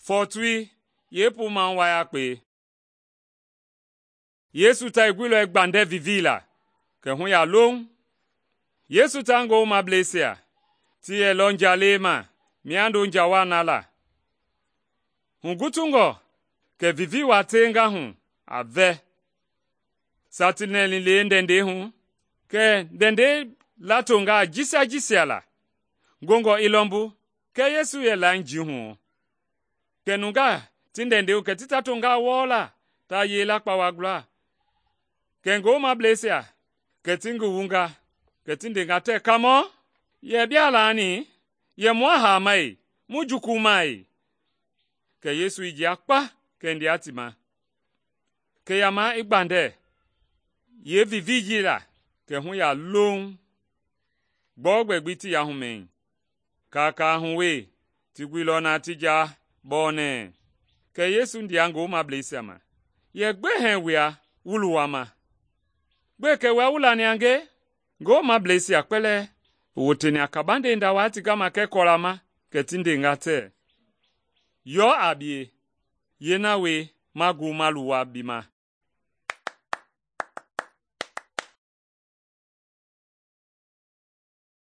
Fortui ye pou man waya pe. Yesu ta igwilo egbande vivila. Ke hun ya long. Yesu tango ma blesia. Ti elonja lema. Miando njawana la. Hun gutungo. Ke vivi watenga hun. Ave. Satineli le ndende hun. Ke dende latonga jisia la. Gongo ilombu. Ke Yesu ye la nji hun. Ke nunga tindende u ke titatonga wola. Ta ye la kwa wagla. Ke ngo ma blesia. Ke tingu wunga. Ke tindenga te kamo. Ye biala ni. Ye mwaha mai. Mujuku mai. Ke Yesu iji akpa. Ke ndi atima. Ke yama igbande. Ye viviji la. Ke hun ya long. Bogwe gbiti ya humen. Kaka hunwe. Tigwilo na tija. Bone. Ke Yesu ndi ango ma blesia ma. Ye gbe henwea. Wuluwama. Gbe ke we ulani ange. Go ma blesia kwele. Woteni akabande ndawati kama ke kolama. Ke tinde ngate. Yo abie. Yenawe magu maluwa bima.